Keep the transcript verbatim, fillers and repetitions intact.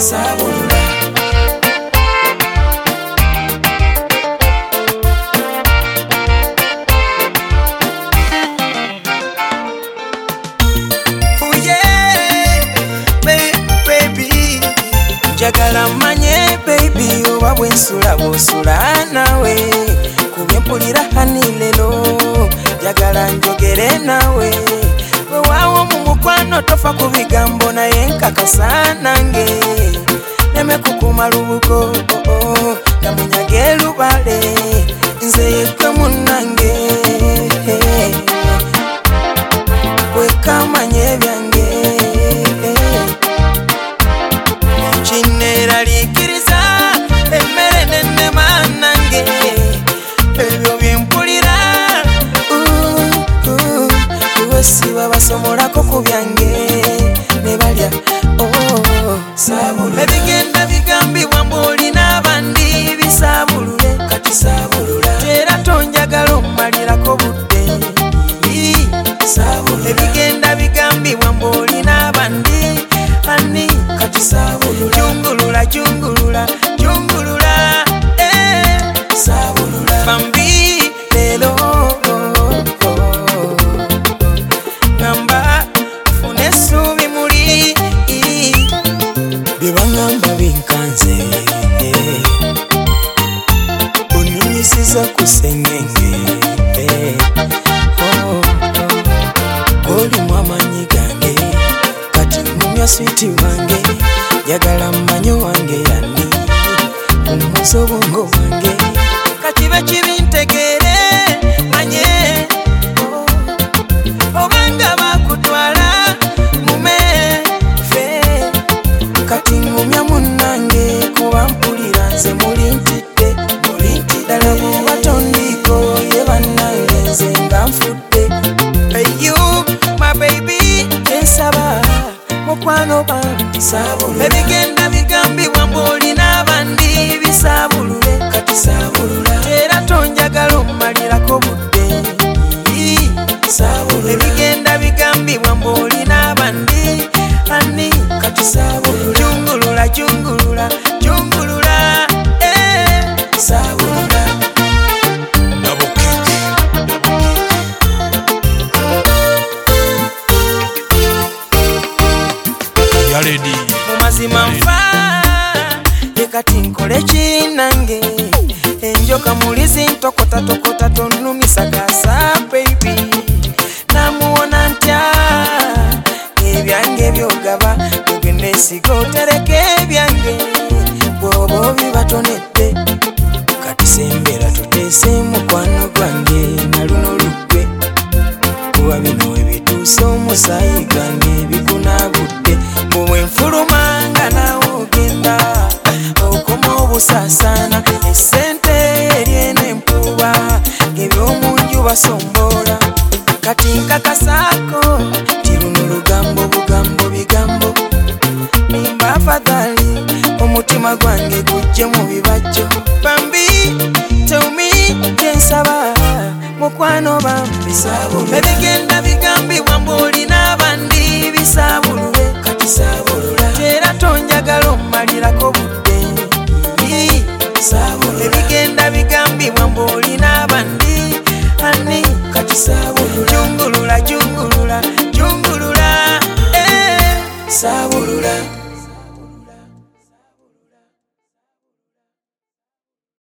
sabulula. Njagala manye baby oba bwensula bwosula nawe kubye mpulira hani lero njagala njogere nawe wewawo mu mukwano tofa ku bigambo naye nkakasa nange neme kukuma lubugo kamunyage lubale nze yekwe munange wekamanye byange Chinera likiriza emere nene manange ebyo byempulira wesiba basomolako ku byange ne balya sabulula ebigenda bigambibwa mboli n'abandi bisabulule kati sabulula era tonjagala omalirako budde sabulula ebigenda bigambibwa mboli n'abandi ani kati sabulula jungulula jungulula jungulula eh sabulula bambi lelo ngamba funesu bimuli bibangamba binkanze oninyisiza kusengenge oh oli mwamanyi gange kati mumya switi wange yagala manyo wange yani umuso bongo wange kati bachibi ntegere manye oh, obanga bakutwala mume fe kati ngumya munange kuba mpulira nze muli ntidde muli ntidde dala mubatondiko ye bannange nze nga nfudde hey you my baby ensaba mukwano bambi sabulula ebigenda bigambibwa mboli n'abandi bisabulule kati sabulula era tonjagala omalirako budde sabulula ebigenda bigambibwa mboli n'abandi ani kati sabulula jungulula jungulula jungulula eh sabulula mumazima nfa yekati nkole kinange enjoka mulizi ntokota tokota tonumisa gasa baby namuwona ntya ebyange byogaba ogende siga otereke ebyange bwoba bibatonedde kati sembera tuteese mukwano gwange naluno lugwe kuba bino ebituuse omusaayi gwange bikunabudde bwe nfulumanga nawe ogenda okoma obusasana esente eryene empuba ebyomunju basombola kati nkakasako ti luno lugambo bugambo bigambo nimba afadhali omutima gwange gujje mu bibajjo bambi tell me kyensaba mukwano bambi sabulula ebigenda bigambibwa mboli n'abandi bisabulule kati sabulula era tonjagala omalirako budde sabulula